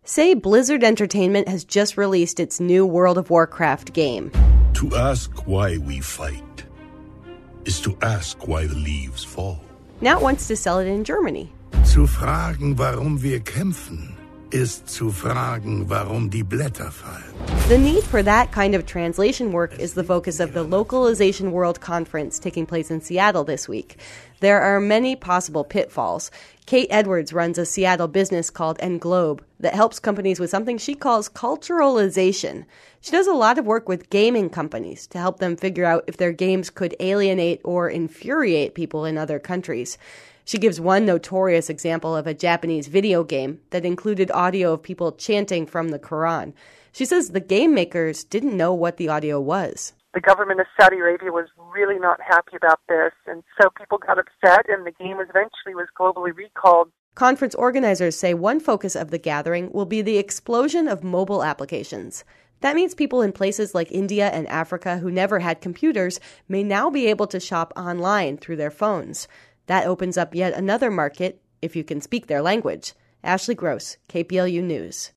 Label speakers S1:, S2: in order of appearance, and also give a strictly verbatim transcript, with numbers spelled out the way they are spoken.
S1: say Blizzard Entertainment has just released its new World of Warcraft game.
S2: To ask why we fight is to ask why the leaves fall.
S1: Now it wants to sell it in Germany.
S2: Zu fragen, warum wir kämpfen, ist zu fragen, warum die Blätter fallen.
S1: The need for that kind of translation work is the focus of the Localization World Conference taking place in Seattle this week. There are many possible pitfalls. Kate Edwards runs a Seattle business called Englobe that helps companies with something she calls culturalization. She does a lot of work with gaming companies to help them figure out if their games could alienate or infuriate people in other countries. She gives one notorious example of a Japanese video game that included audio of people chanting from the Quran. She says the game makers didn't know what the audio was.
S3: The government of Saudi Arabia was really not happy about this, and so people got upset, and the game eventually was globally recalled.
S1: Conference organizers say one focus of the gathering will be the explosion of mobile applications. That means people in places like India and Africa who never had computers may now be able to shop online through their phones. That opens up yet another market if you can speak their language. Ashley Gross, K P L U News.